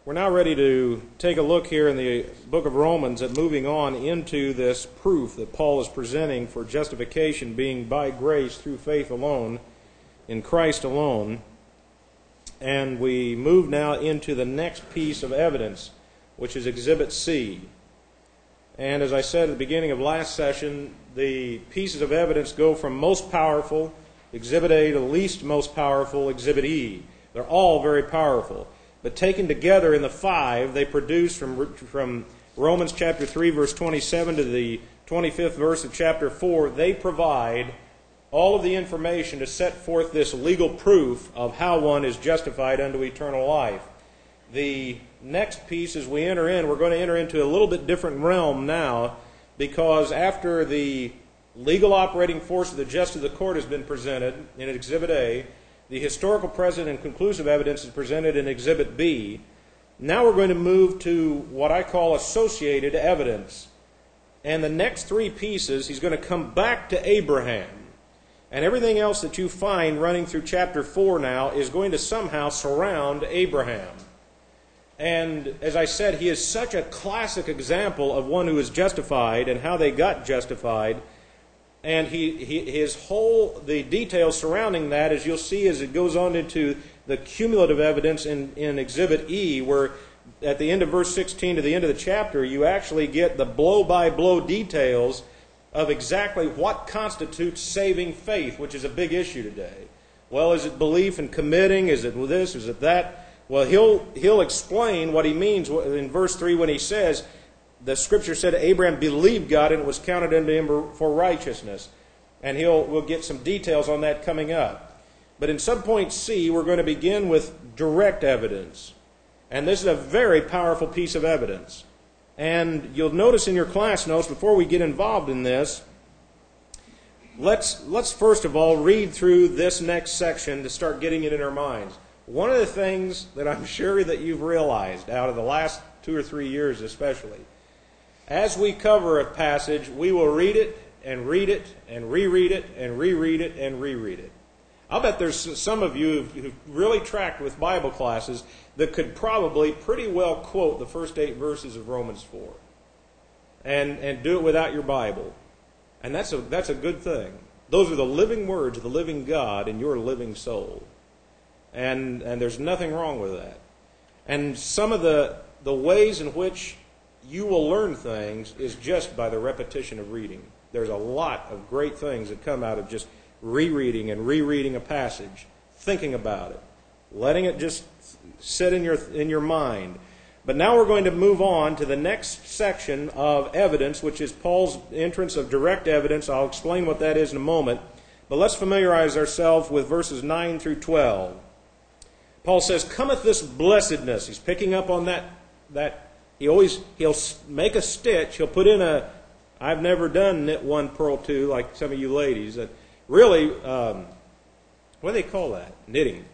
We're now ready to take a look here in the book of Romans at moving on into this proof that Paul is presenting for justification being by grace through faith alone, in Christ alone. And we move now into the next piece of evidence, which is Exhibit C. And as I said at the beginning of last session, the pieces of evidence go from most powerful, Exhibit A, to least most powerful, Exhibit E. They're all very powerful. But taken together in the five, they produce from Romans chapter 3, verse 27 to the 25th verse of chapter 4, they provide all of the information to set forth this legal proof of how one is justified unto eternal life. The next piece, as we enter in, we're going to enter into a little bit different realm now, because after the legal operating force of the justice of the court has been presented in Exhibit A, the historical present and conclusive evidence is presented in Exhibit B. Now we're going to move to what I call associated evidence. And the next three pieces, he's going to come back to Abraham. And everything else that you find running through chapter 4 now is going to somehow surround Abraham. And as I said, he is such a classic example of one who is justified and how they got justified. And the details surrounding that, as you'll see as it goes on into the cumulative evidence in Exhibit E, where at the end of verse 16 to the end of the chapter, you actually get the blow-by-blow details of exactly what constitutes saving faith, which is a big issue today. Well, is it belief in committing? Is it this? Is it that? Well, he'll explain what he means in verse 3 when he says, the Scripture said Abraham believed God and it was counted unto him for righteousness. And we'll get some details on that coming up. But in subpoint C, we're going to begin with direct evidence. And this is a very powerful piece of evidence. And you'll notice in your class notes, before we get involved in this, let's first of all read through this next section to start getting it in our minds. One of the things that I'm sure that you've realized out of the last 2 or 3 years especially, as we cover a passage, we will read it and read it and reread it and reread it and reread it. I'll bet there's some of you who've really tracked with Bible classes that could probably pretty well quote the first 8 verses of Romans 4 and do it without your Bible. And that's a good thing. Those are the living words of the living God in your living soul. And there's nothing wrong with that. And some of the ways in which you will learn things is just by the repetition of reading. There's a lot of great things that come out of just rereading and rereading a passage, thinking about it, letting it just sit in your mind. But now we're going to move on to the next section of evidence, which is Paul's entrance of direct evidence. I'll explain what that is in a moment. But let's familiarize ourselves with verses 9 through 12. Paul says, "Cometh this blessedness." He's picking up on that. He'll make a stitch. He'll put in I've never done knit 1, purl 2, like some of you ladies. Really, what do they call that? Knitting.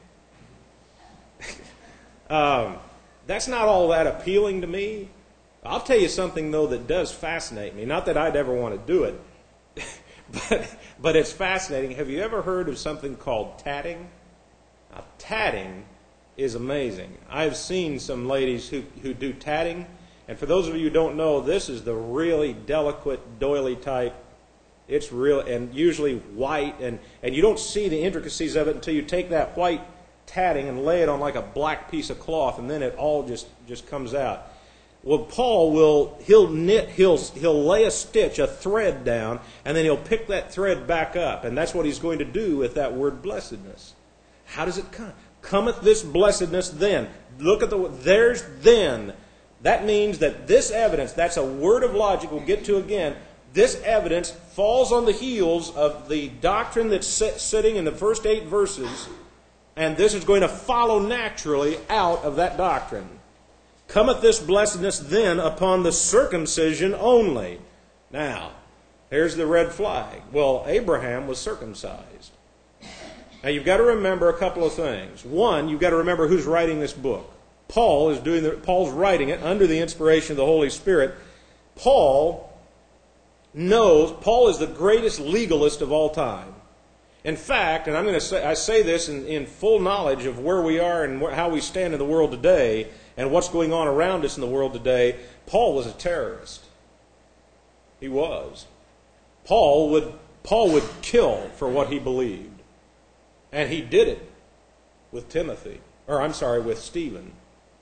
That's not all that appealing to me. I'll tell you something, though, that does fascinate me. Not that I'd ever want to do it, but it's fascinating. Have you ever heard of something called tatting? Now, tatting is amazing. I've seen some ladies who do tatting, and for those of you who don't know, this is the really delicate doily type. It's real and usually white, and you don't see the intricacies of it until you take that white tatting and lay it on like a black piece of cloth, and then it all just comes out. Well, Paul he'll lay a stitch, a thread down, and then he'll pick that thread back up, and that's what he's going to do with that word blessedness. How does it come? Cometh this blessedness then. Look at there's then. That means that this evidence, that's a word of logic we'll get to again, this evidence falls on the heels of the doctrine that's sitting in the first 8 verses, and this is going to follow naturally out of that doctrine. Cometh this blessedness then upon the circumcision only. Now, here's the red flag. Well, Abraham was circumcised. Now, you've got to remember a couple of things. One, you've got to remember who's writing this book. Paul's writing it under the inspiration of the Holy Spirit. Paul is the greatest legalist of all time. In fact, and I say this in full knowledge of where we are and how we stand in the world today and what's going on around us in the world today, Paul was a terrorist. He was. Paul would kill for what he believed. And he did it with with Stephen.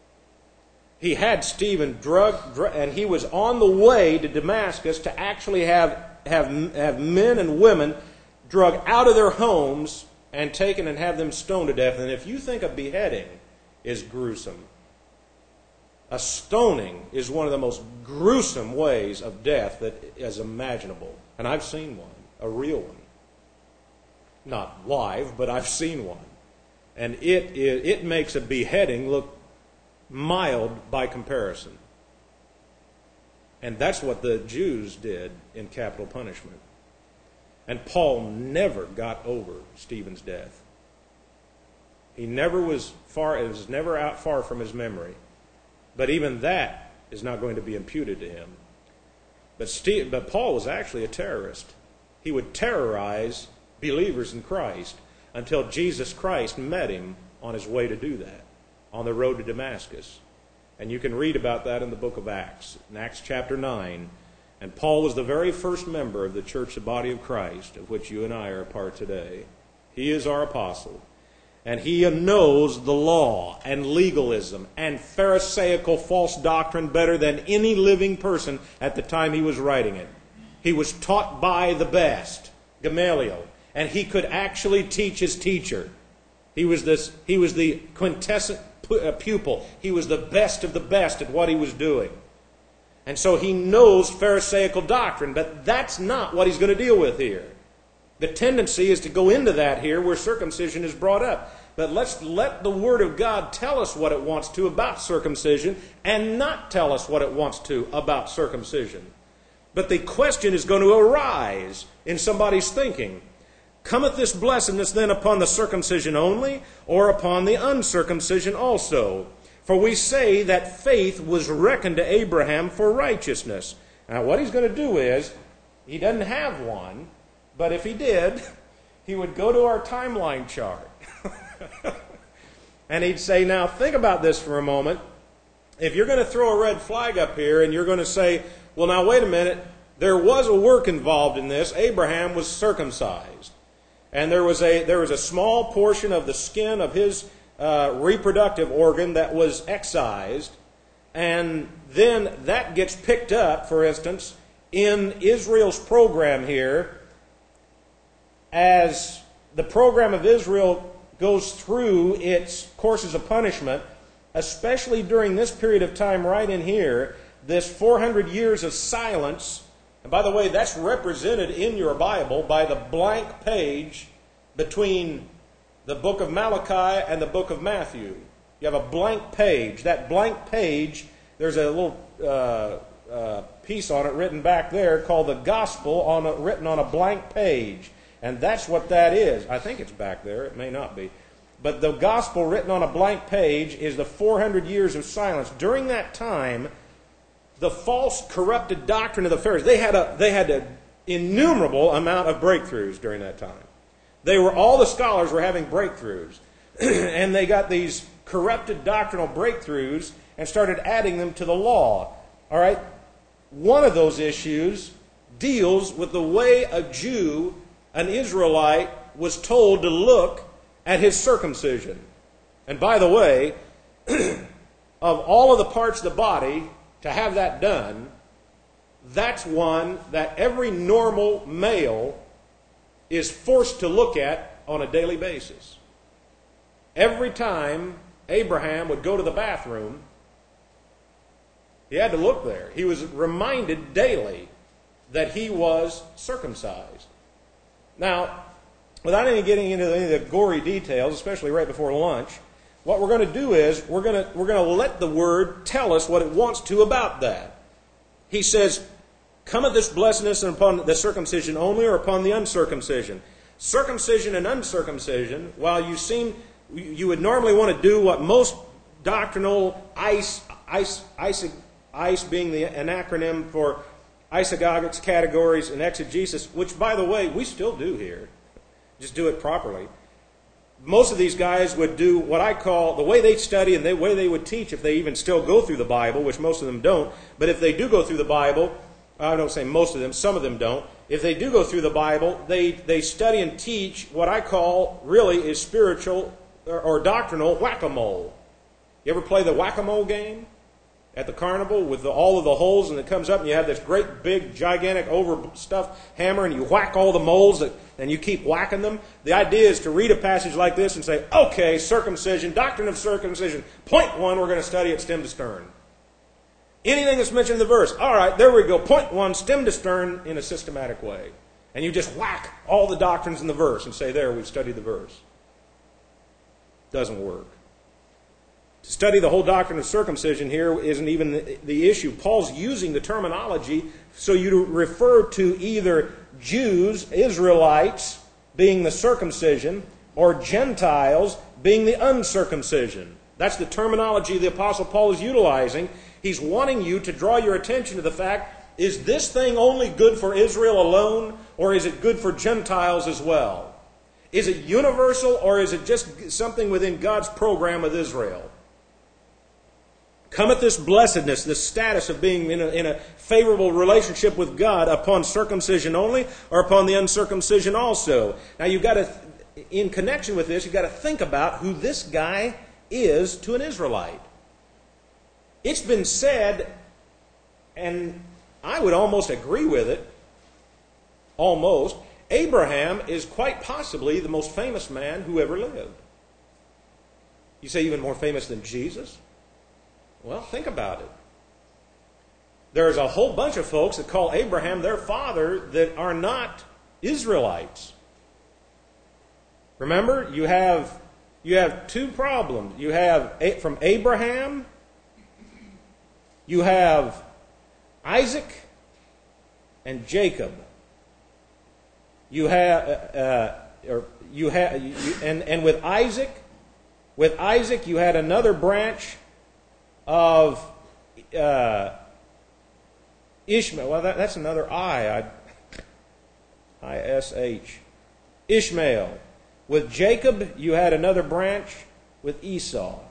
He had Stephen drugged, and he was on the way to Damascus to actually have men and women drug out of their homes and taken and have them stoned to death. And if you think a beheading is gruesome, a stoning is one of the most gruesome ways of death that is imaginable. And I've seen one, a real one. Not live, but I've seen one. And it makes a beheading look mild by comparison. And that's what the Jews did in capital punishment. And Paul never got over Stephen's death. He never was far, it was never out far from his memory. But even that is not going to be imputed to him. But Paul was actually a terrorist. He would terrorize believers in Christ until Jesus Christ met him on his way to do that, on the road to Damascus. And you can read about that in the book of Acts, in Acts chapter 9. And Paul was the very first member of the church, the body of Christ, of which you and I are a part today. He is our apostle. And he knows the law and legalism and Pharisaical false doctrine better than any living person at the time he was writing it. He was taught by the best, Gamaliel, and he could actually teach his teacher. He was the quintessent pupil. He was the best of the best at what he was doing. And so he knows Pharisaical doctrine, but that's not what he's going to deal with here. The tendency is to go into that here where circumcision is brought up. But let's let the Word of God tell us what it wants to about circumcision and not tell us what it wants to about circumcision. But the question is going to arise in somebody's thinking. Cometh this blessedness then upon the circumcision only, or upon the uncircumcision also? For we say that faith was reckoned to Abraham for righteousness. Now what he's going to do is, he doesn't have one, but if he did, he would go to our timeline chart. And he'd say, now think about this for a moment. If you're going to throw a red flag up here and you're going to say, well, now wait a minute, there was a work involved in this. Abraham was circumcised. And there was a small portion of the skin of his reproductive organ that was excised. And then that gets picked up, for instance, in Israel's program here. As the program of Israel goes through its courses of punishment, especially during this period of time right in here, this 400 years of silence. And by the way, that's represented in your Bible by the blank page between the book of Malachi and the book of Matthew. You have a blank page. That blank page, there's a little piece on it written back there called the Gospel written on a blank page. And that's what that is. I think it's back there. It may not be. But the Gospel written on a blank page is the 400 years of silence. During that time, the false, corrupted doctrine of the Pharisees, they had an innumerable amount of breakthroughs during that time. All the scholars were having breakthroughs. And they got these corrupted doctrinal breakthroughs and started adding them to the law. All right? One of those issues deals with the way a Jew, an Israelite, was told to look at his circumcision. And by the way, of all of the parts of the body, to have that done, that's one that every normal male is forced to look at on a daily basis. Every time Abraham would go to the bathroom, he had to look there. He was reminded daily that he was circumcised. Now, without any getting into any of the gory details, especially right before lunch, what we're going to do is we're going to let the Word tell us what it wants to about that. He says, cometh this blessedness upon the circumcision only, or upon the uncircumcision? Circumcision and uncircumcision, while you would normally want to do what most doctrinal ICE being an acronym for isagogics, categories, and exegesis, which, by the way, we still do here. Just do it properly. Most of these guys would do what I call, the way they study and the way they would teach, if they even still go through the Bible, which most of them don't, but if they do go through the Bible, I don't say most of them, some of them don't. If they do go through the Bible, they study and teach what I call really is spiritual or doctrinal whack-a-mole. You ever play the whack-a-mole game at the carnival with all of the holes, and it comes up and you have this great big gigantic overstuffed hammer and you whack all the moles and you keep whacking them? The idea is to read a passage like this and say, okay, circumcision, doctrine of circumcision, point one, we're going to study it stem to stern. Anything that's mentioned in the verse, all right, there we go, point one, stem to stern in a systematic way. And you just whack all the doctrines in the verse and say, there, we've studied the verse. Doesn't work. To study the whole doctrine of circumcision here isn't even the issue. Paul's using the terminology so you refer to either Jews, Israelites, being the circumcision, or Gentiles being the uncircumcision. That's the terminology the Apostle Paul is utilizing. He's wanting you to draw your attention to the fact, is this thing only good for Israel alone, or is it good for Gentiles as well? Is it universal, or is it just something within God's program with Israel? Cometh this blessedness, this status of being in a favorable relationship with God upon circumcision only, or upon the uncircumcision also? Now you've got to, in connection with this, you've got to think about who this guy is to an Israelite. It's been said, and I would almost agree with it, almost, Abraham is quite possibly the most famous man who ever lived. You say even more famous than Jesus? Well, think about it. There's a whole bunch of folks that call Abraham their father that are not Israelites. Remember, you have two problems. You have from Abraham, you have Isaac and Jacob. And with Isaac you had another branch of Ishmael. Well, that's another I-S-H. Ishmael. With Jacob, you had another branch with Esau.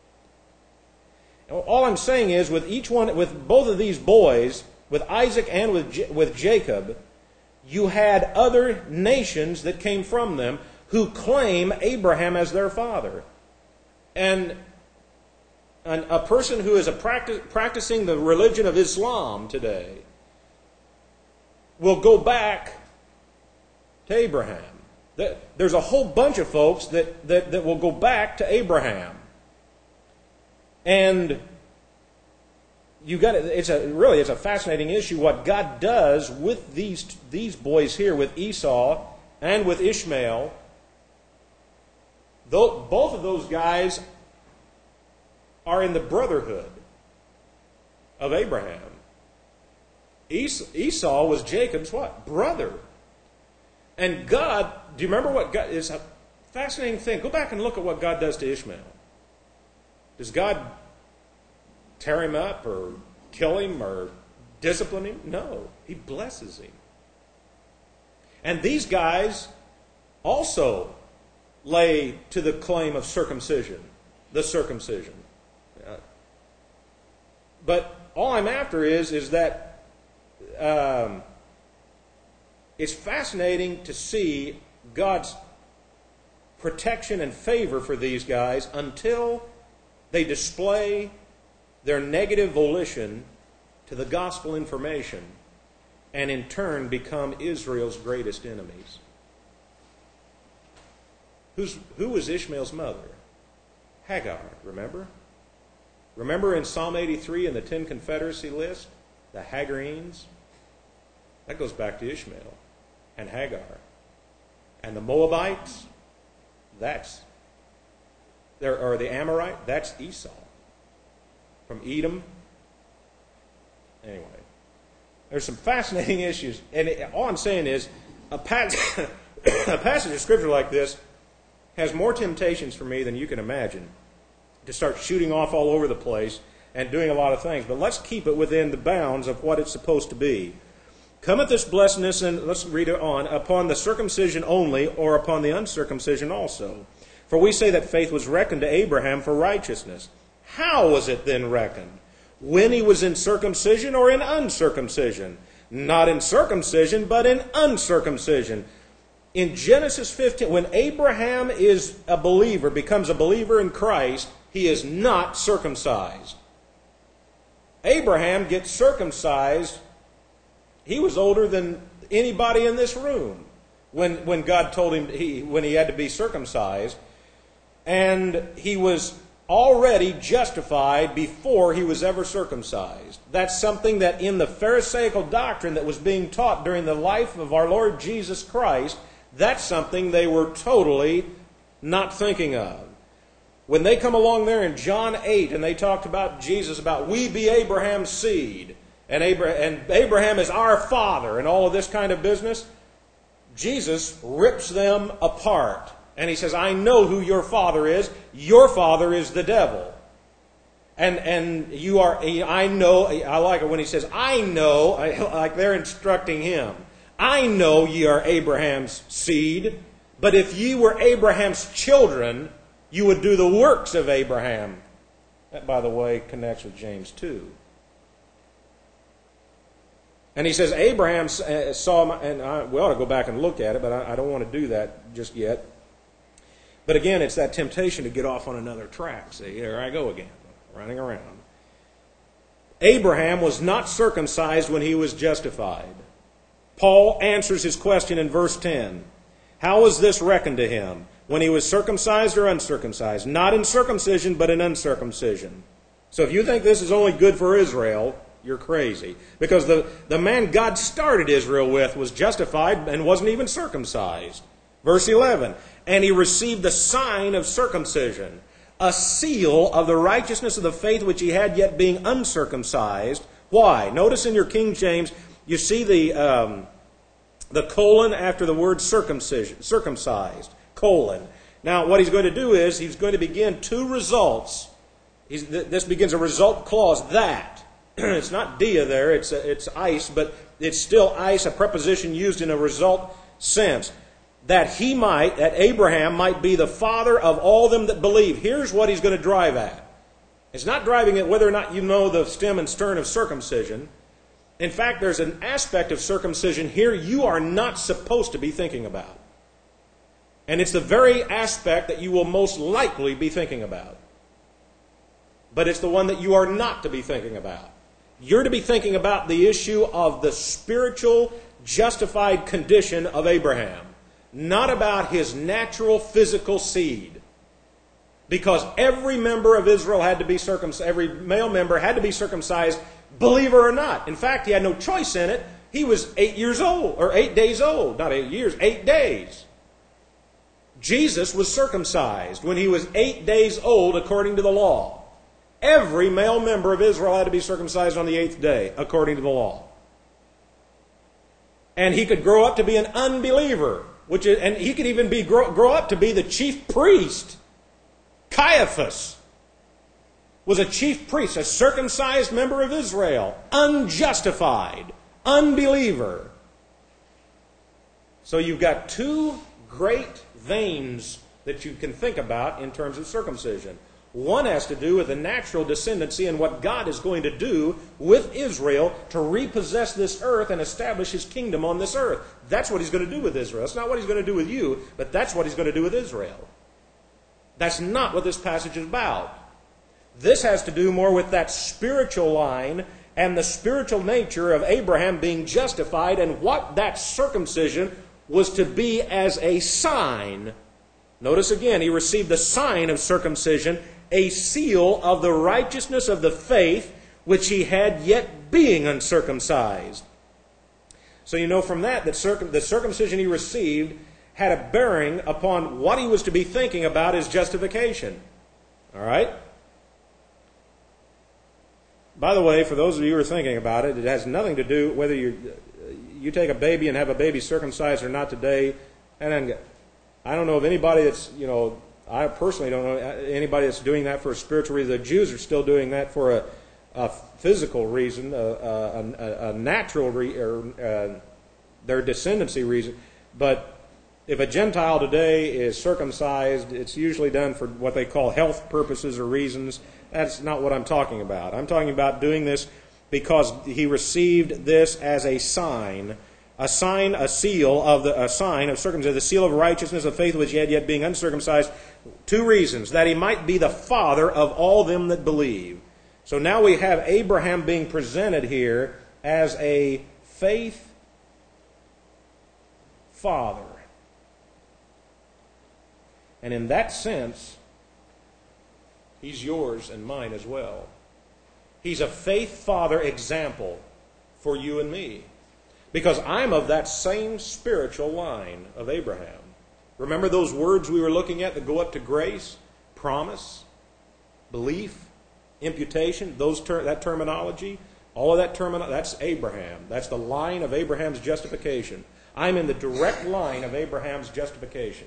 All I'm saying is, with each one, with both of these boys, with Isaac and with Jacob, you had other nations that came from them who claim Abraham as their father. And a person who is practicing the religion of Islam today will go back to Abraham. There's a whole bunch of folks that will go back to Abraham. And it's a fascinating issue what God does with these boys here, with Esau and with Ishmael. Both of those guys are in the brotherhood of Abraham. Esau was Jacob's what? Brother. And God, do you remember what God, it's a fascinating thing. Go back and look at what God does to Ishmael. Does God tear him up or kill him or discipline him? No. He blesses him. And these guys also lay to the claim of circumcision, the circumcision. But all I'm after is that it's fascinating to see God's protection and favor for these guys until they display their negative volition to the gospel information and in turn become Israel's greatest enemies. Who was Ishmael's mother? Hagar, remember? Remember in Psalm 83 in the 10 Confederacy list, the Hagarenes? That goes back to Ishmael and Hagar. And the Moabites, or the Amorite, that's Esau. From Edom. Anyway, there's some fascinating issues. And all I'm saying is, a passage of Scripture like this has more temptations for me than you can imagine to start shooting off all over the place and doing a lot of things. But let's keep it within the bounds of what it's supposed to be. Cometh this blessedness, and let's read it on, upon the circumcision only, or upon the uncircumcision also? For we say that faith was reckoned to Abraham for righteousness. How was it then reckoned? When he was in circumcision or in uncircumcision? Not in circumcision, but in uncircumcision. In Genesis 15, when Abraham is a believer, becomes a believer in Christ, he is not circumcised. Abraham gets circumcised. He was older than anybody in this room when God told him when he had to be circumcised. And he was already justified before he was ever circumcised. That's something that in the Pharisaical doctrine that was being taught during the life of our Lord Jesus Christ, that's something they were totally not thinking of. When they come along there in John 8 and they talked about Jesus, about we be Abraham's seed, and Abraham is our father, and all of this kind of business, Jesus rips them apart. And he says, I know who your father is. Your father is the devil. And you are, I know, I like it when he says, I know, like they're instructing him. I know ye are Abraham's seed, but if ye were Abraham's children, you would do the works of Abraham. That, by the way, connects with James 2. And he says, Abraham saw, we ought to go back and look at it, but I don't want to do that just yet. But again, it's that temptation to get off on another track. See, there I go again, running around. Abraham was not circumcised when he was justified. Paul answers his question in verse 10. How was this reckoned to him? When he was circumcised or uncircumcised? Not in circumcision, but in uncircumcision. So if you think this is only good for Israel, you're crazy. Because the man God started Israel with was justified and wasn't even circumcised. Verse 11. And he received the sign of circumcision, a seal of the righteousness of the faith which he had yet being uncircumcised. Why? Notice in your King James, you see the colon after the word circumcised. Colon. Now, what he's going to do is he's going to begin two results. This begins a result clause, that. It's not dia there, it's ice, but it's still ice, a preposition used in a result sense. That Abraham might be the father of all them that believe. Here's what he's going to drive at. It's not driving at whether or not you know the stem and stern of circumcision. In fact, there's an aspect of circumcision here you are not supposed to be thinking about. And it's the very aspect that you will most likely be thinking about. But it's the one that you are not to be thinking about. You're to be thinking about the issue of the spiritual, justified condition of Abraham. Not about his natural physical seed. Because every member of Israel had to be circumcised, every male member had to be circumcised, believer or not. In fact, he had no choice in it. He was 8 years old, or 8 days old. Not 8 years, 8 days. Jesus was circumcised when he was 8 days old according to the law. Every male member of Israel had to be circumcised on the 8th day according to the law. And he could grow up to be an unbeliever. And he could even grow up to be the chief priest. Caiaphas was a chief priest, a circumcised member of Israel, unjustified, unbeliever. So you've got two great veins that you can think about in terms of circumcision. One has to do with the natural descendancy and what God is going to do with Israel to repossess this earth and establish his kingdom on this earth. That's what he's going to do with Israel. That's not what he's going to do with you, but that's what he's going to do with Israel. That's not what this passage is about. This has to do more with that spiritual line and the spiritual nature of Abraham being justified and what that circumcision was to be as a sign. Notice again, he received the sign of circumcision, a seal of the righteousness of the faith which he had yet being uncircumcised. So you know from that the circumcision he received had a bearing upon what he was to be thinking about as justification. All right? By the way, for those of you who are thinking about it, it has nothing to do whether you take a baby and have a baby circumcised or not today. And then, I don't know of anybody that's, I personally don't know anybody that's doing that for a spiritual reason. The Jews are still doing that for a physical reason, a natural their descendancy reason. But if a Gentile today is circumcised, it's usually done for what they call health purposes or reasons. That's not what I'm talking about. I'm talking about doing this because he received this as a sign, a sign of circumcision, the seal of righteousness of faith which he had yet being uncircumcised. 2 reasons: that he might be the father of all them that believe. So now we have Abraham being presented here as a faith father. And in that sense, he's yours and mine as well. He's a faith father example for you and me, because I'm of that same spiritual line of Abraham. Remember those words we were looking at that go up to grace? Promise, belief, imputation, that terminology, all of that that's Abraham. That's the line of Abraham's justification. I'm in the direct line of Abraham's justification.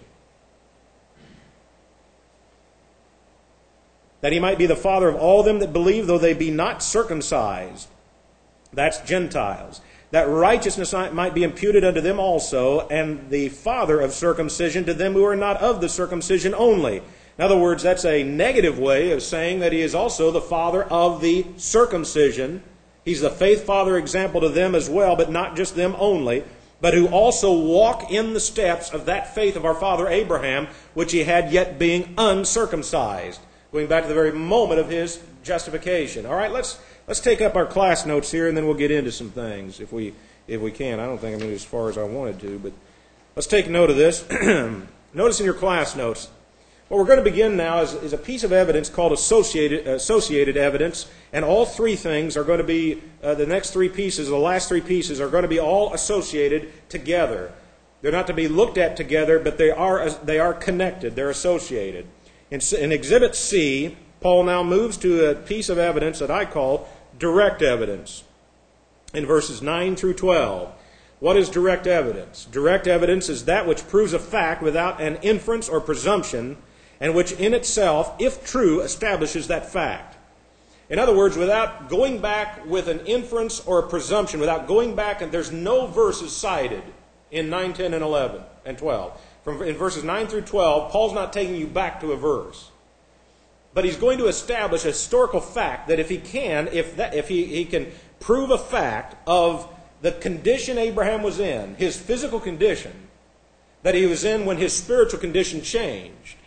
That he might be the father of all them that believe, though they be not circumcised. That's Gentiles. That righteousness might be imputed unto them also, and the father of circumcision to them who are not of the circumcision only. In other words, that's a negative way of saying that he is also the father of the circumcision. He's the faith father example to them as well, but not just them only, but who also walk in the steps of that faith of our father Abraham, which he had yet being uncircumcised. Going back to the very moment of his justification. All right, let's take up our class notes here, and then we'll get into some things if we can. I don't think I'm going to as far as I wanted to, but let's take note of this. Notice in your class notes, what we're going to begin now is a piece of evidence called associated evidence, and all 3 things are going to be, the next 3 pieces, the last 3 pieces, are going to be all associated together. They're not to be looked at together, but they are connected. They're associated. In Exhibit C, Paul now moves to a piece of evidence that I call direct evidence in verses 9 through 12. What is direct evidence? Direct evidence is that which proves a fact without an inference or presumption, and which in itself, if true, establishes that fact. In other words, without going back with an inference or a presumption, without going back, and there's no verses cited in 9, 10, and 11, and 12. In verses 9 through 12, Paul's not taking you back to a verse. But he's going to establish a historical fact that if he can prove a fact of the condition Abraham was in, his physical condition, that he was in when his spiritual condition changed.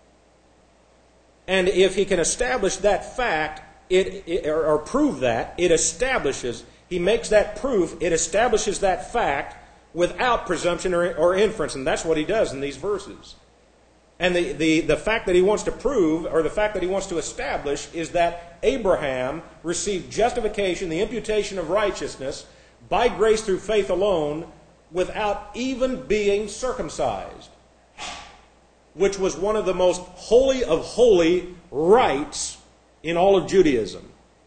And if he can establish that fact, or prove that, he makes that proof, it establishes that fact without presumption or inference, and that's what he does in these verses. And the fact that he wants to prove, or the fact that he wants to establish, is that Abraham received justification, the imputation of righteousness, by grace through faith alone, without even being circumcised, which was one of the most holy of holy rites in all of Judaism.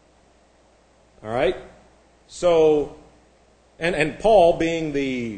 All right? So, and Paul, being the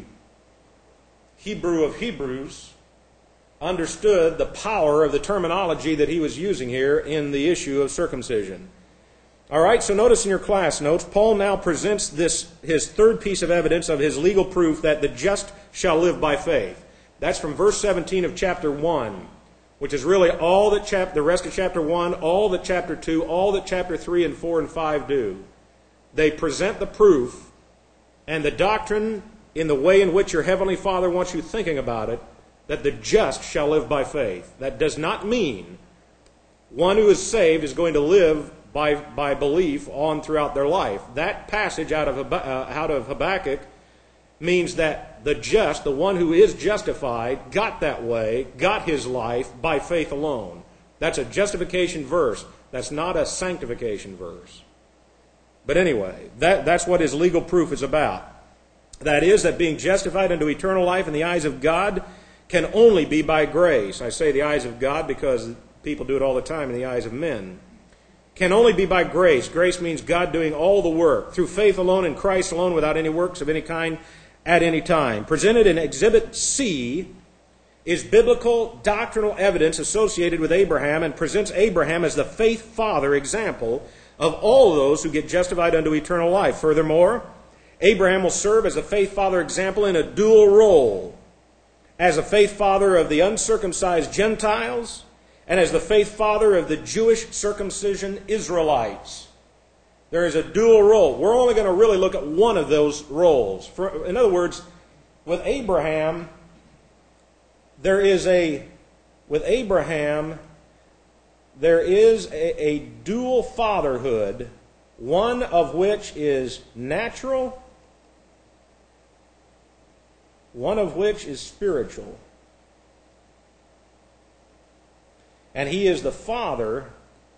Hebrew of Hebrews, understood the power of the terminology that he was using here in the issue of circumcision. All right, so notice in your class notes, Paul now presents his third piece of evidence of his legal proof that the just shall live by faith. That's from verse 17 of chapter 1, which is really all that the rest of chapter 1, all that chapter 2, all that chapter 3 and 4 and 5 do. They present the proof and the doctrine in the way in which your Heavenly Father wants you thinking about it, that the just shall live by faith. That does not mean one who is saved is going to live by belief on throughout their life. That passage out of Habakkuk means that the just, the one who is justified, got that way, got his life by faith alone. That's a justification verse. That's not a sanctification verse. But anyway, that's what his legal proof is about. That is, that being justified unto eternal life in the eyes of God can only be by grace. I say the eyes of God because people do it all the time in the eyes of men. Can only be by grace. Grace means God doing all the work, through faith alone in Christ alone, without any works of any kind at any time. Presented in Exhibit C is biblical doctrinal evidence associated with Abraham, and presents Abraham as the faith father example of all those who get justified unto eternal life. Furthermore, Abraham will serve as a faith father example in a dual role, as a faith father of the uncircumcised Gentiles and as the faith father of the Jewish circumcision Israelites. There is a dual role. We're only going to really look at one of those roles. In other words, with Abraham, there is a dual fatherhood, one of which is natural, one of which is spiritual. And he is the father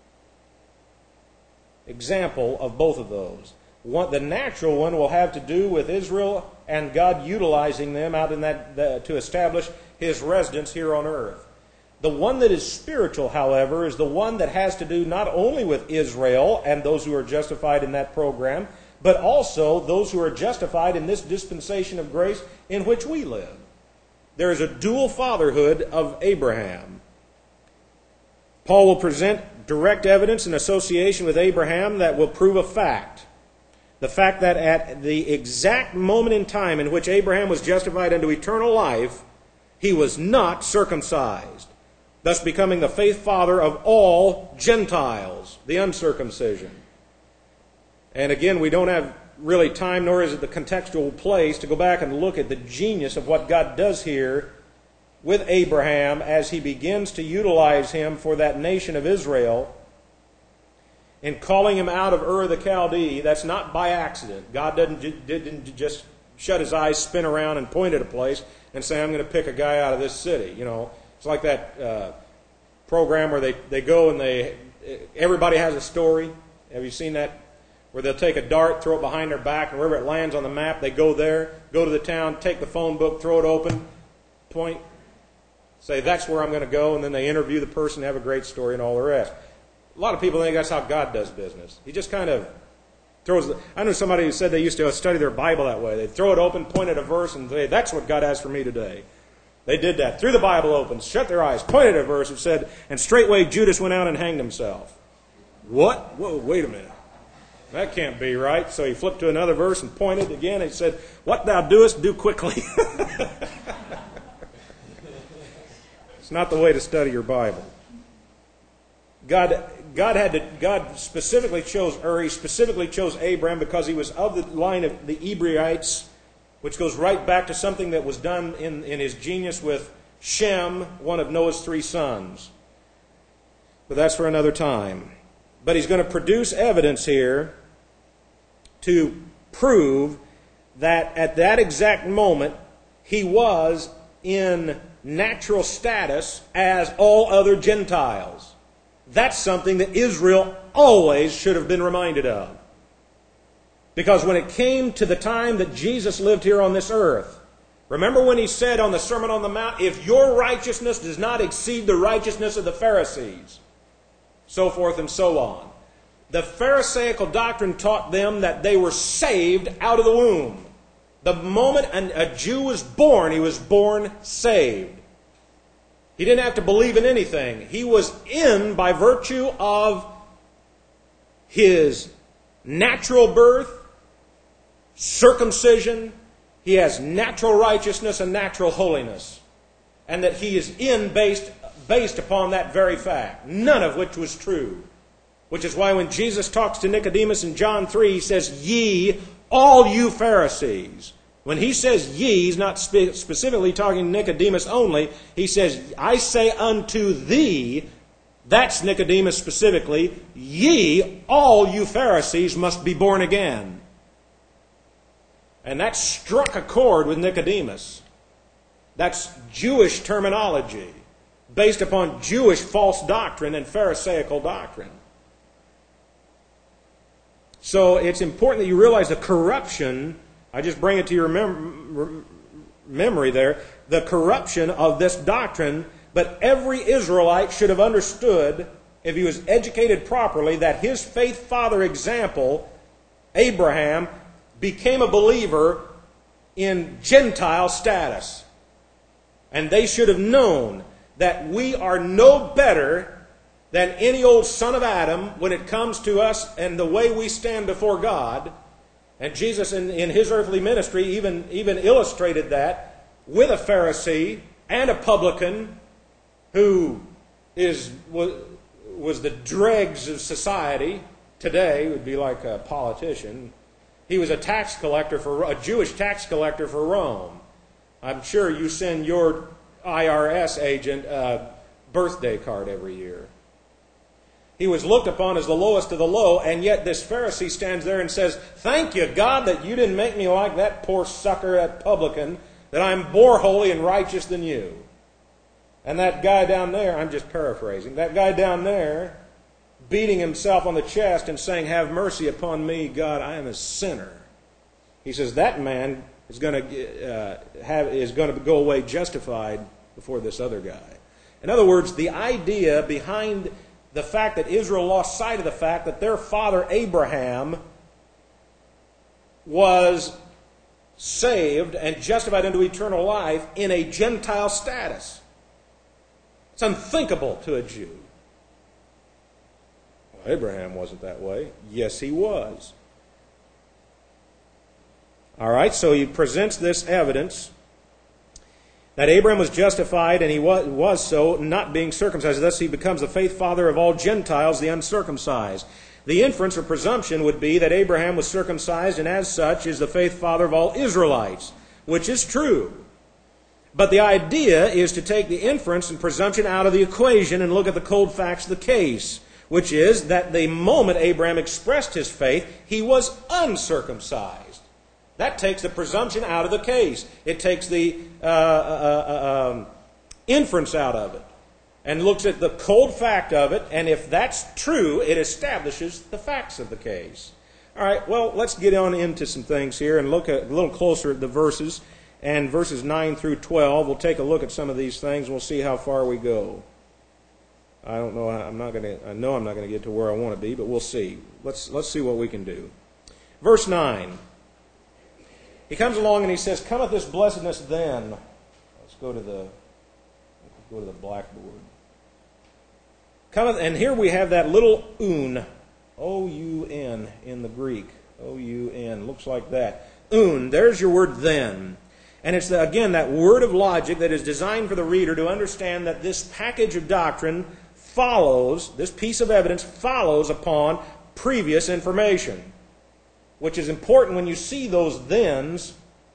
example of both of those. The natural one will have to do with Israel and God utilizing them out in that to establish His residence here on earth. The one that is spiritual, however, is the one that has to do not only with Israel and those who are justified in that program, but also those who are justified in this dispensation of grace in which we live. There is a dual fatherhood of Abraham. Paul will present direct evidence in association with Abraham that will prove a fact. The fact that at the exact moment in time in which Abraham was justified unto eternal life, he was not circumcised, thus becoming the faith father of all Gentiles, the uncircumcision. And again, we don't have really time, nor is it the contextual place, to go back and look at the genius of what God does here with Abraham as He begins to utilize him for that nation of Israel in calling him out of Ur the Chaldee. That's not by accident. God didn't just shut His eyes, spin around, and point at a place and say, I'm going to pick a guy out of this city. You know, it's like that program where they go and everybody has a story. Have you seen that? Where they'll take a dart, throw it behind their back, and wherever it lands on the map, they go there, go to the town, take the phone book, throw it open, point, say, that's where I'm going to go, and then they interview the person, have a great story, and all the rest. A lot of people think that's how God does business. He just kind of throws... I know somebody who said they used to study their Bible that way. They'd throw it open, point at a verse, and say, that's what God has for me today. They did that. Threw the Bible open, shut their eyes, pointed at a verse, and said, and straightway Judas went out and hanged himself. What? Whoa, wait a minute. That can't be right. So he flipped to another verse and pointed again. And he said, what thou doest, do quickly. It's not the way to study your Bible. God specifically chose Ur. He specifically chose Abraham because he was of the line of the Ebraites, which goes right back to something that was done in his genius with Shem, one of Noah's 3 sons. But that's for another time. But he's going to produce evidence here to prove that at that exact moment he was in natural status as all other Gentiles. That's something that Israel always should have been reminded of. Because when it came to the time that Jesus lived here on this earth, remember when He said on the Sermon on the Mount, if your righteousness does not exceed the righteousness of the Pharisees, so forth and so on. The Pharisaical doctrine taught them that they were saved out of the womb. The moment a Jew was born, he was born saved. He didn't have to believe in anything. He was in by virtue of his natural birth, circumcision. He has natural righteousness and natural holiness. And that he is in based upon that very fact, none of which was true. Which is why when Jesus talks to Nicodemus in John 3, He says, ye, all you Pharisees. When He says ye, He's not specifically talking to Nicodemus only. He says, I say unto thee, that's Nicodemus specifically, ye, all you Pharisees, must be born again. And that struck a chord with Nicodemus. That's Jewish terminology, based upon Jewish false doctrine and Pharisaical doctrine. So it's important that you realize the corruption, I just bring it to your memory there, the corruption of this doctrine, but every Israelite should have understood, if he was educated properly, that his faith father example, Abraham, became a believer in Gentile status. And they should have known that we are no better than any old son of Adam when it comes to us and the way we stand before God. And Jesus in his earthly ministry even illustrated that with a Pharisee and a publican who was the dregs of society. Today would be like a politician. He was a Jewish tax collector for Rome. I'm sure you send your IRS agent a birthday card every year. He was looked upon as the lowest of the low, and yet this Pharisee stands there and says, "Thank you, God, that you didn't make me like that poor sucker, that publican, that I'm more holy and righteous than you." And that guy down there, I'm just paraphrasing, that guy down there beating himself on the chest and saying, "Have mercy upon me, God, I am a sinner." He says that man is going to go away justified before this other guy. In other words, the idea behind the fact that Israel lost sight of the fact that their father Abraham was saved and justified into eternal life in a Gentile status. It's unthinkable to a Jew. Well, Abraham wasn't that way. Yes, he was. All right, so he presents this evidence that Abraham was justified, and he was so, not being circumcised. Thus he becomes the faith father of all Gentiles, the uncircumcised. The inference or presumption would be that Abraham was circumcised, and as such is the faith father of all Israelites, which is true. But the idea is to take the inference and presumption out of the equation and look at the cold facts of the case, which is that the moment Abraham expressed his faith, he was uncircumcised. That takes the presumption out of the case. It takes the inference out of it and looks at the cold fact of it, and if that's true, it establishes the facts of the case. All right, well, let's get on into some things here and look a little closer at the verses, and verses 9 through 12. We'll take a look at some of these things, and we'll see how far we go. I don't know. I know I'm not going to get to where I want to be, but we'll see. Let's see what we can do. Verse 9. He comes along and he says, "Cometh this blessedness then." Let's go to the blackboard. Cometh, and here we have that little un, O-U-N in the Greek. O-U-N, looks like that. Un, there's your word then. And it's, again, that word of logic that is designed for the reader to understand that this package of doctrine follows, this piece of evidence follows upon previous information, which is important when you see those thens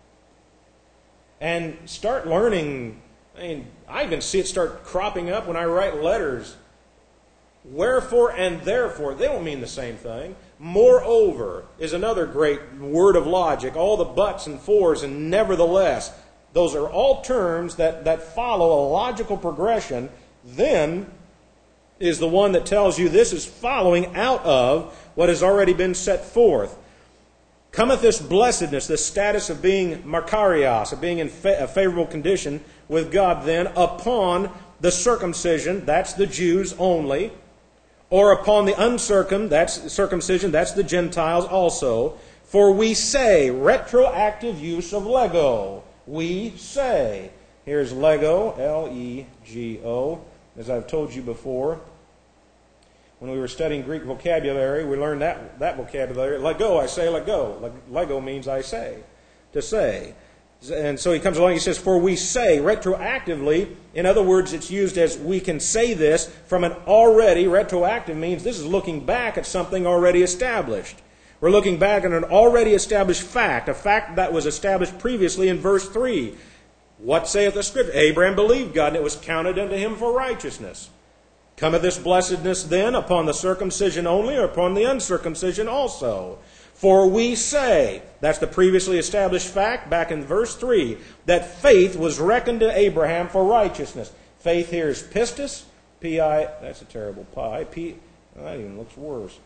and start learning. I even see it start cropping up when I write letters. Wherefore and therefore, they don't mean the same thing. Moreover is another great word of logic. All the buts and fors and nevertheless. Those are all terms that follow a logical progression. Then is the one that tells you this is following out of what has already been set forth. Cometh this blessedness, this status of being makarios, of being in a favorable condition with God then, upon the circumcision, that's the Jews only, or upon the circumcision, that's the Gentiles also. For we say, retroactive use of lego. We say. Here's lego, L-E-G-O, as I've told you before. When we were studying Greek vocabulary, we learned that vocabulary. Lego, I say lego. Lego means I say, to say. And so he comes along and he says, for we say, retroactively, in other words, it's used as we can say this from an already, retroactive means this is looking back at something already established. We're looking back at an already established fact, a fact that was established previously in verse 3. What saith the Scripture? Abraham believed God, and it was counted unto him for righteousness. Cometh this blessedness then upon the circumcision only, or upon the uncircumcision also? For we say, that's the previously established fact back in verse 3, that faith was reckoned to Abraham for righteousness. Faith here is pistis, P-I, that's a terrible pi, that even looks worse.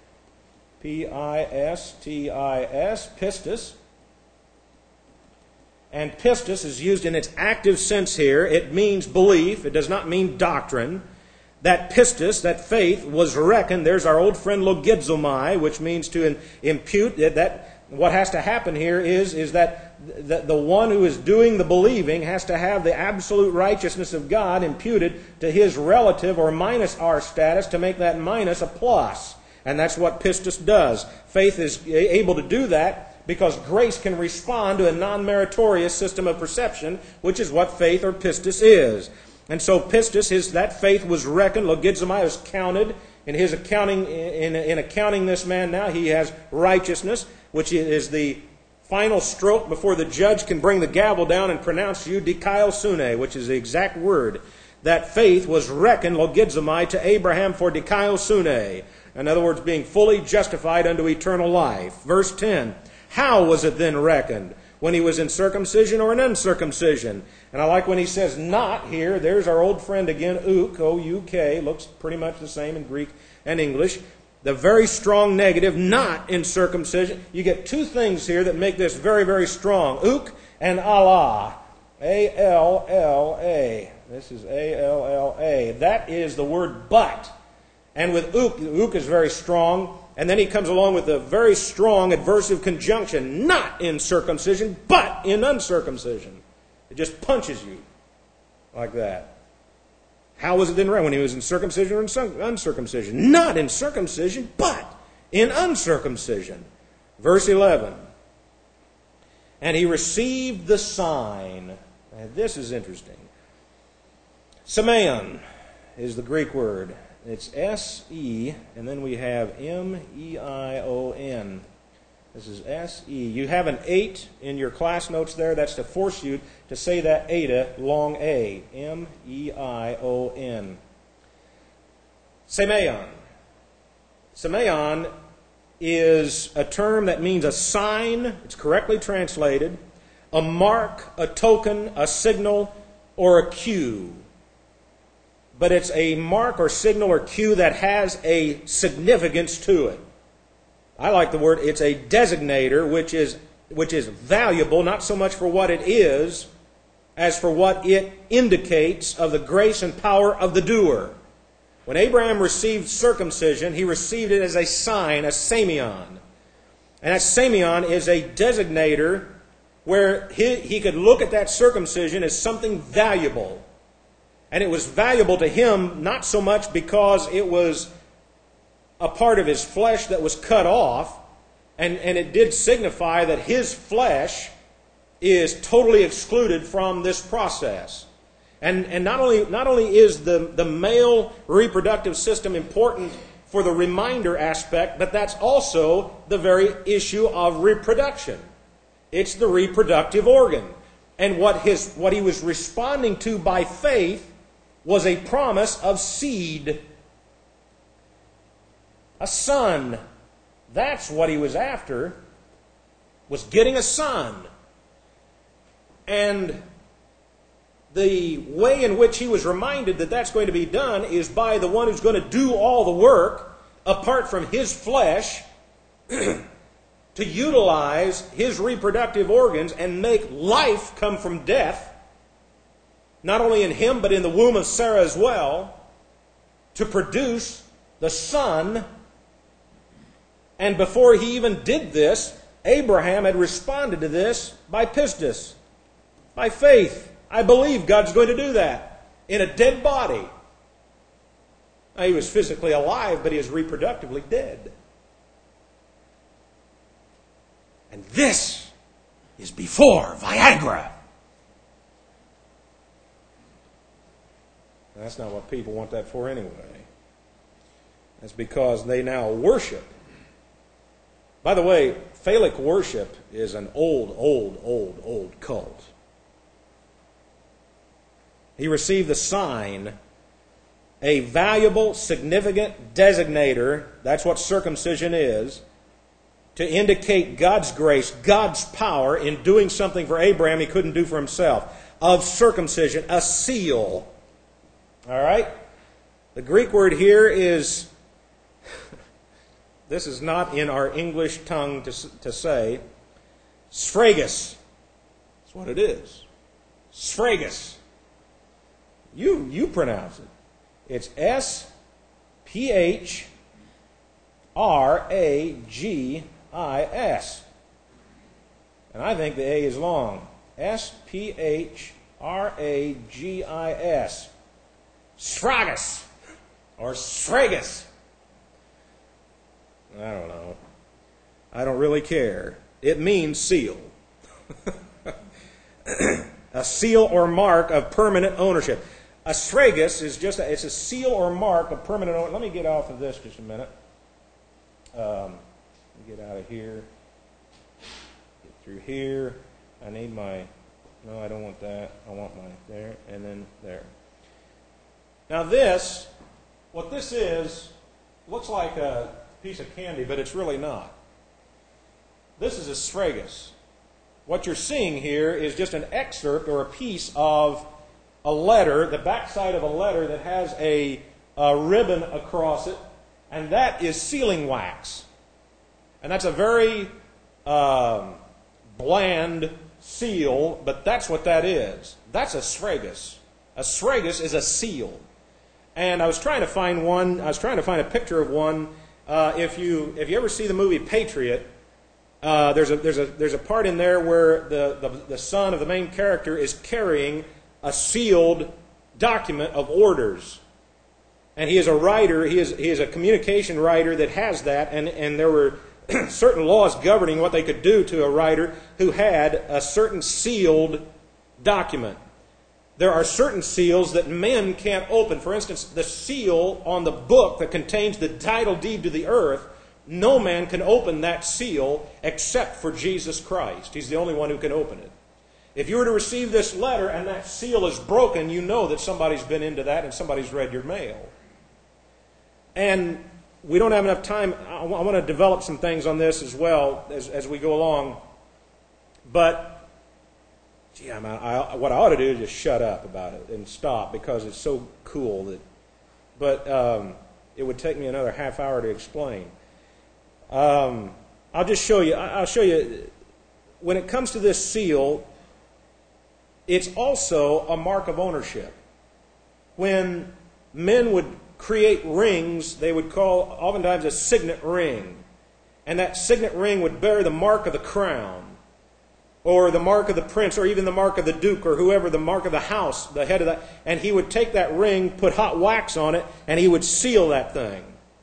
P-I-S-T-I-S, pistis. And pistis is used in its active sense here. It means belief. It does not mean doctrine. That pistis, that faith, was reckoned. There's our old friend logizomai, which means to impute. What has to happen here is that the one who is doing the believing has to have the absolute righteousness of God imputed to his relative or minus our status to make that minus a plus. And that's what pistis does. Faith is able to do that because grace can respond to a non-meritorious system of perception, which is what faith or pistis is. And so pistis, that faith was reckoned, logizomai, was counted. In his accounting, in accounting this man now, he has righteousness, which is the final stroke before the judge can bring the gavel down and pronounce you dikaiosune, which is the exact word. That faith was reckoned, logizomai, to Abraham for dikaiosune. In other words, being fully justified unto eternal life. Verse 10, how was it then reckoned? When he was in circumcision or in uncircumcision? And I like when he says not here. There's our old friend again, uk, O-U-K. Looks pretty much the same in Greek and English. The very strong negative, not in circumcision. You get two things here that make this very, very strong. Uk and Allah. A-L-L-A. This is A-L-L-A. That is the word but. And with uk is very strong. And then he comes along with a very strong adversive conjunction. Not in circumcision, but in uncircumcision. It just punches you like that. How was it then right when he was in circumcision or in uncircumcision? Not in circumcision, but in uncircumcision. Verse 11. And he received the sign. Now, this is interesting. Semeion is the Greek word. It's S-E, and then we have M-E-I-O-N. This is S-E. You have an 8 in your class notes there. That's to force you to say that eta, long A. M-E-I-O-N. Semeion. Semeion is a term that means a sign. It's correctly translated. A mark, a token, a signal, or a cue. But it's a mark or signal or cue that has a significance to it. I like the word, it's a designator, which is valuable, not so much for what it is, as for what it indicates of the grace and power of the doer. When Abraham received circumcision, he received it as a sign, a semeion. And that semeion is a designator where he could look at that circumcision as something valuable. And it was valuable to him not so much because it was a part of his flesh that was cut off, and it did signify that his flesh is totally excluded from this process. And not only is the male reproductive system important for the reminder aspect, but that's also the very issue of reproduction. It's the reproductive organ. And what he was responding to by faith was a promise of seed. A son. That's what he was after, was getting a son. And the way in which he was reminded that that's going to be done is by the one who's going to do all the work, apart from his flesh, to utilize his reproductive organs and make life come from death, not only in him, but in the womb of Sarah as well, to produce the son. And before he even did this, Abraham had responded to this by pistis, by faith. I believe God's going to do that in a dead body. Now, he was physically alive, but he is reproductively dead. And this is before Viagra. That's not what people want that for anyway. That's because they now worship. By the way, phallic worship is an old cult. He received the sign, a valuable, significant designator, that's what circumcision is, to indicate God's grace, God's power in doing something for Abraham he couldn't do for himself. Of circumcision, a seal. All right? The Greek word here is, this is not in our English tongue to say, sphragus. That's what it is. Sphragus. You pronounce it. It's S-P-H-R-A-G-I-S. And I think the A is long. Sphragus. Sphragus. Or Sphragus. I don't know. I don't really care. It means seal. A seal or mark of permanent ownership. A sphragus is just it's a seal or mark of permanent ownership. Let me get off of this just a minute. Get out of here. Get through here. I need my... No, I don't want that. I want my there and then there. Now this, what this is, looks like a piece of candy, but it's really not. This is a sphragus. What you're seeing here is just an excerpt or a piece of a letter, the backside of a letter that has a ribbon across it, and that is sealing wax. And that's a very bland seal, but that's what that is. That's a sphragus. A sphragus is a seal. And I was trying to find one. I was trying to find a picture of one. If you ever see the movie Patriot, there's a part in there where the son of the main character is carrying a sealed document of orders, and he is a writer. He is a communication writer that has that, and there were certain laws governing what they could do to a writer who had a certain sealed document. There are certain seals that men can't open. For instance, the seal on the book that contains the title deed to the earth, no man can open that seal except for Jesus Christ. He's the only one who can open it. If you were to receive this letter and that seal is broken, you know that somebody's been into that and somebody's read your mail. And we don't have enough time. I want to develop some things on this as well as we go along. But, gee, what I ought to do is just shut up about it and stop because it's so cool. But it would take me another half hour to explain. I'll just show you. I'll show you. When it comes to this seal, it's also a mark of ownership. When men would create rings, they would call oftentimes a signet ring. And that signet ring would bear the mark of the crown, or the mark of the prince, or even the mark of the duke, or whoever, the mark of the house, the head of that. And he would take that ring, put hot wax on it, and he would seal that thing.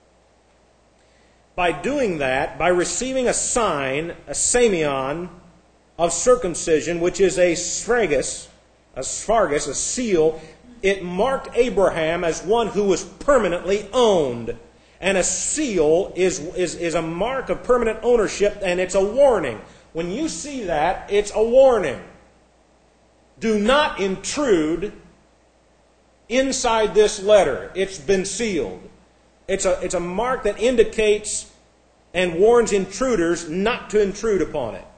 By doing that, by receiving a sign, a semeion of circumcision, which is a sphragus, a seal, it marked Abraham as one who was permanently owned. And a seal is a mark of permanent ownership, and it's a warning. When you see that, it's a warning. Do not intrude inside this letter. It's been sealed. It's a mark that indicates and warns intruders not to intrude upon it.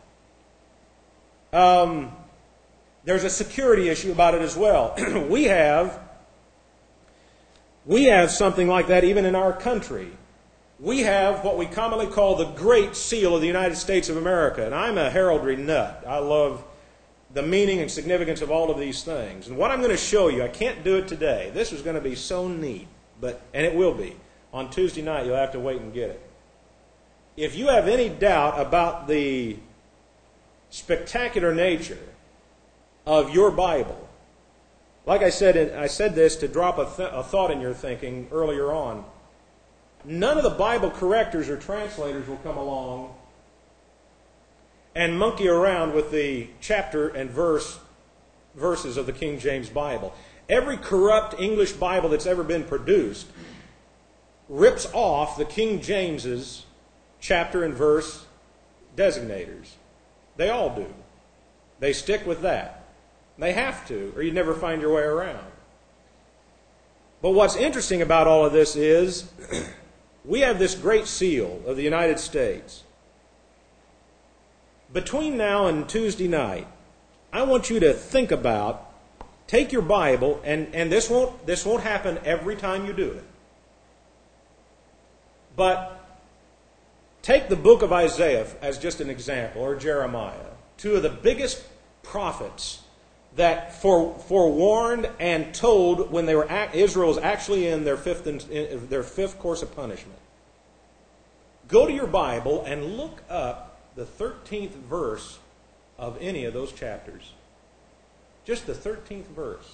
There's a security issue about it as well. We have something like that even in our country. We have what we commonly call the Great Seal of the United States of America. And I'm a heraldry nut. I love the meaning and significance of all of these things. And what I'm going to show you, I can't do it today. This is going to be so neat, and it will be. On Tuesday night, you'll have to wait and get it. If you have any doubt about the spectacular nature of your Bible, like I said this to drop a thought in your thinking earlier on. None of the Bible correctors or translators will come along and monkey around with the chapter and verses of the King James Bible. Every corrupt English Bible that's ever been produced rips off the King James's chapter and verse designators. They all do. They stick with that. They have to, or you'd never find your way around. But what's interesting about all of this is we have this great seal of the United States. Between now and Tuesday night, I want you to think about, take your Bible, and this won't happen every time you do it. But take the book of Isaiah as just an example, or Jeremiah, two of the biggest prophets that forewarned and told when Israel was actually in their fifth course of punishment. Go to your Bible and look up the 13th verse of any of those chapters. Just the 13th verse.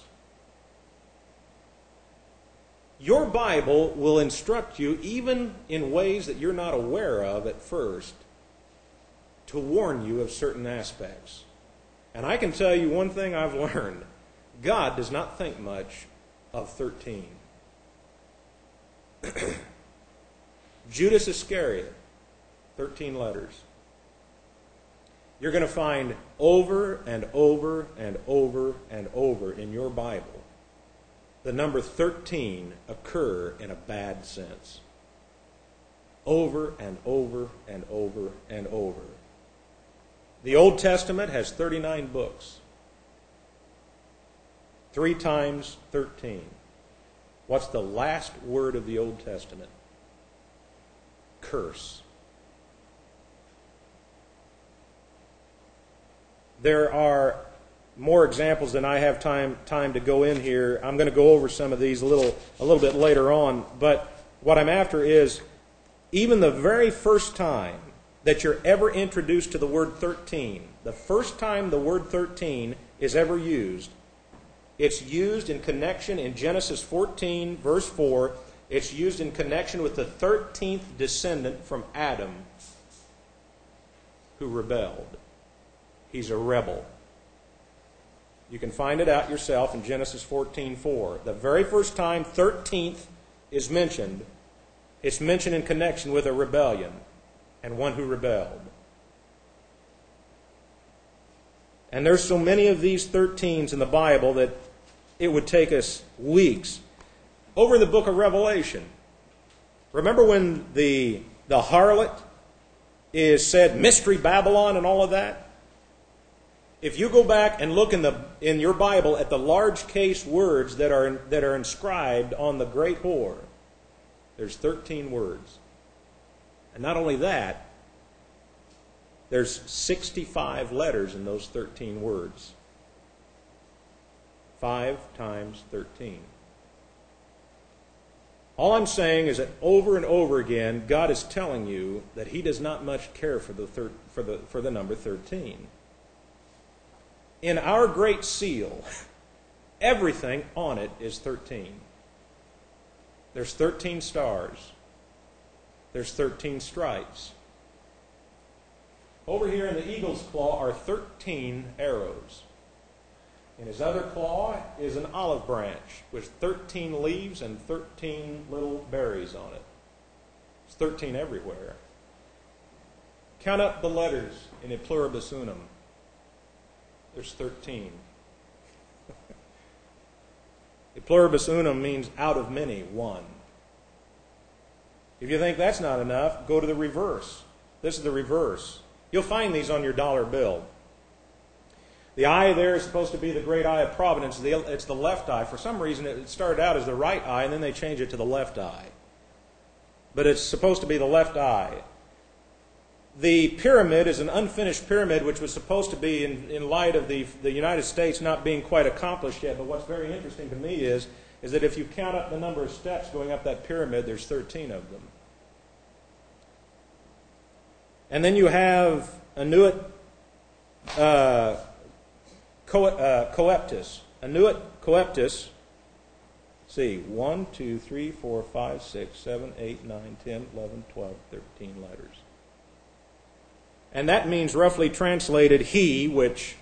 Your Bible will instruct you, even in ways that you're not aware of at first, to warn you of certain aspects. And I can tell you one thing I've learned. God does not think much of 13. Judas Iscariot, 13 letters. You're going to find over and over and over and over in your Bible the number 13 occur in a bad sense. Over and over and over and over. The Old Testament has 39 books. 3 times 13. What's the last word of the Old Testament? Curse. There are more examples than I have time to go in here. I'm going to go over some of these a little bit later on. But what I'm after is, even the very first time that you're ever introduced to the word 13, the first time the word 13 is ever used, it's used in connection in Genesis 14, verse 4. It's used in connection with the 13th descendant from Adam who rebelled. He's a rebel. You can find it out yourself in Genesis 14:4. The very first time 13th is mentioned, it's mentioned in connection with a rebellion and one who rebelled. And there's so many of these 13s in the Bible that it would take us weeks. Over in the book of Revelation, remember when the harlot is said, Mystery Babylon and all of that? If you go back and look in your Bible at the large case words that are inscribed on the great whore, there's 13 words. And not only that, there's 65 letters in those 13 words. 5 times 13. All I'm saying is that over and over again, God is telling you that He does not much care for the number 13. In our Great Seal, everything on it is 13. There's 13 stars. There's 13 stripes. Over here in the eagle's claw are 13 arrows. In his other claw is an olive branch with 13 leaves and 13 little berries on it. It's 13 everywhere. Count up the letters in E Pluribus Unum. There's 13. E Pluribus Unum means out of many, one. If you think that's not enough, go to the reverse. This is the reverse. You'll find these on your dollar bill. The eye there is supposed to be the great eye of providence. It's the left eye. For some reason, it started out as the right eye, and then they changed it to the left eye. But it's supposed to be the left eye. The pyramid is an unfinished pyramid, which was supposed to be, in light of the United States not being quite accomplished yet. But what's very interesting to me is that if you count up the number of steps going up that pyramid, there's 13 of them. And then you have Anuit Coeptus. Anuit Coeptus. See, 1, 2, 3, 4, 5, 6, 7, 8, 9, 10, 11, 12, 13 letters. And that means, roughly translated, He, which,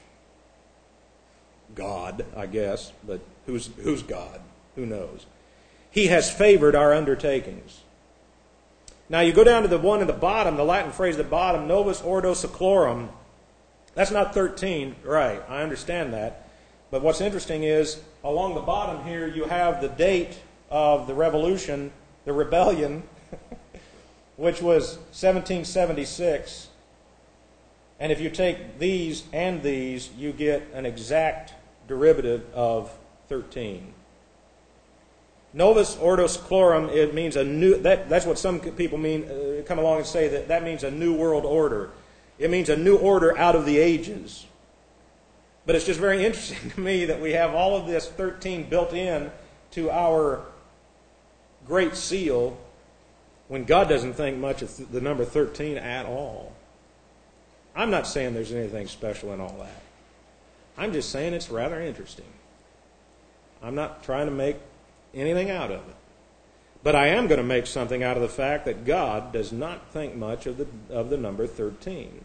God, I guess, but who's God? Who knows? He has favored our undertakings. Now you go down to the one at the bottom, the Latin phrase at the bottom, Novus Ordo Seclorum. That's not 13, right, I understand that. But what's interesting is, along the bottom here, you have the date of the revolution, the rebellion, which was 1776. And if you take these and these, you get an exact derivative of 13. Novus Ordo Seclorum, it means a new, that's what some people mean, come along and say that means a new world order. It means a new order out of the ages. But it's just very interesting to me that we have all of this 13 built in to our Great Seal when God doesn't think much of the number 13 at all. I'm not saying there's anything special in all that. I'm just saying it's rather interesting. I'm not trying to make anything out of it. But I am going to make something out of the fact that God does not think much of the number 13.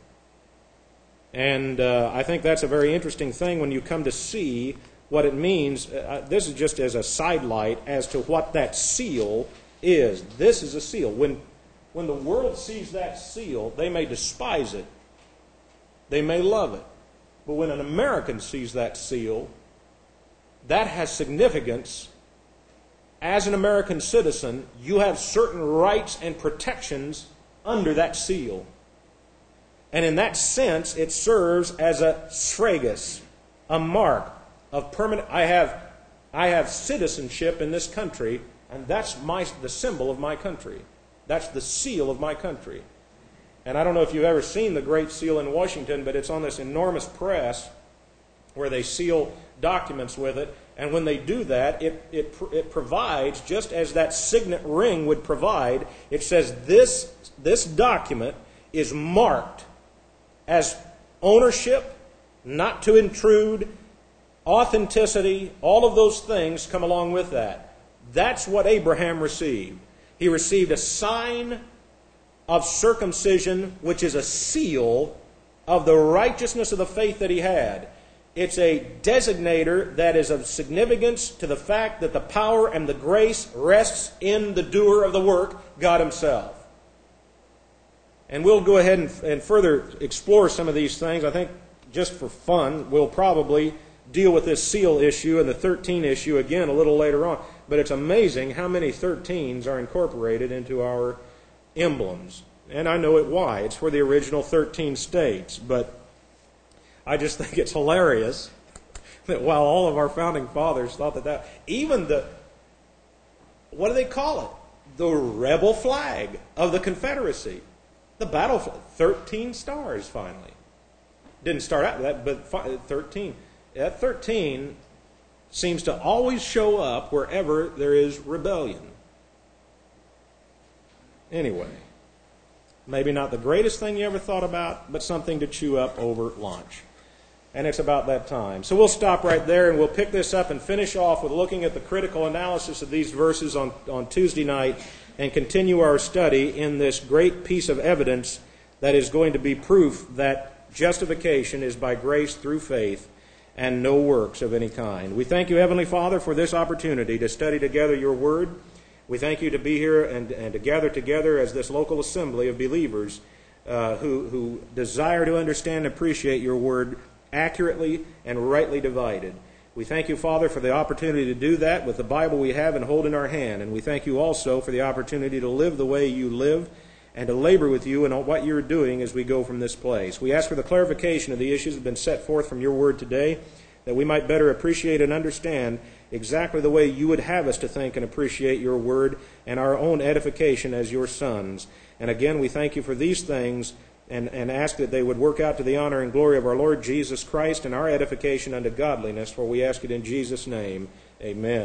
And I think that's a very interesting thing when you come to see what it means. This is just as a sidelight as to what that seal is. This is a seal. When the world sees that seal, they may despise it. They may love it. But when an American sees that seal, that has significance. As an American citizen, you have certain rights and protections under that seal. And in that sense, it serves as a sphragus, a mark of permanent. I have citizenship in this country, and that's the symbol of my country. That's the seal of my country. And I don't know if you've ever seen the Great Seal in Washington, but it's on this enormous press where they seal documents with it. And when they do that, it provides, just as that signet ring would provide, it says this document is marked as ownership, not to intrude, authenticity, all of those things come along with that. That's what Abraham received. He received a sign of circumcision, which is a seal of the righteousness of the faith that he had. It's a designator that is of significance to the fact that the power and the grace rests in the doer of the work, God Himself. And we'll go ahead and further explore some of these things. I think just for fun, we'll probably deal with this seal issue and the 13 issue again a little later on. But it's amazing how many 13s are incorporated into our emblems. And I know why. It's for the original 13 states. But I just think it's hilarious that while all of our founding fathers thought that even what do they call it? The rebel flag of the Confederacy. The battle flag. 13 stars, finally. Didn't start out with that, but 13. That 13 seems to always show up wherever there is rebellion. Anyway, maybe not the greatest thing you ever thought about, but something to chew up over lunch. And it's about that time. So we'll stop right there and we'll pick this up and finish off with looking at the critical analysis of these verses on Tuesday night and continue our study in this great piece of evidence that is going to be proof that justification is by grace through faith and no works of any kind. We thank you, Heavenly Father, for this opportunity to study together your word. We thank you to be here and to gather together as this local assembly of believers who desire to understand and appreciate your word accurately and rightly divided. We thank you, Father, for the opportunity to do that with the Bible we have and hold in our hand. And we thank you also for the opportunity to live the way you live and to labor with you in what you're doing as we go from this place. We ask for the clarification of the issues that have been set forth from your word today, that we might better appreciate and understand exactly the way you would have us to think and appreciate your word and our own edification as your sons. And again, we thank you for these things and ask that they would work out to the honor and glory of our Lord Jesus Christ and our edification unto godliness, for we ask it in Jesus' name. Amen.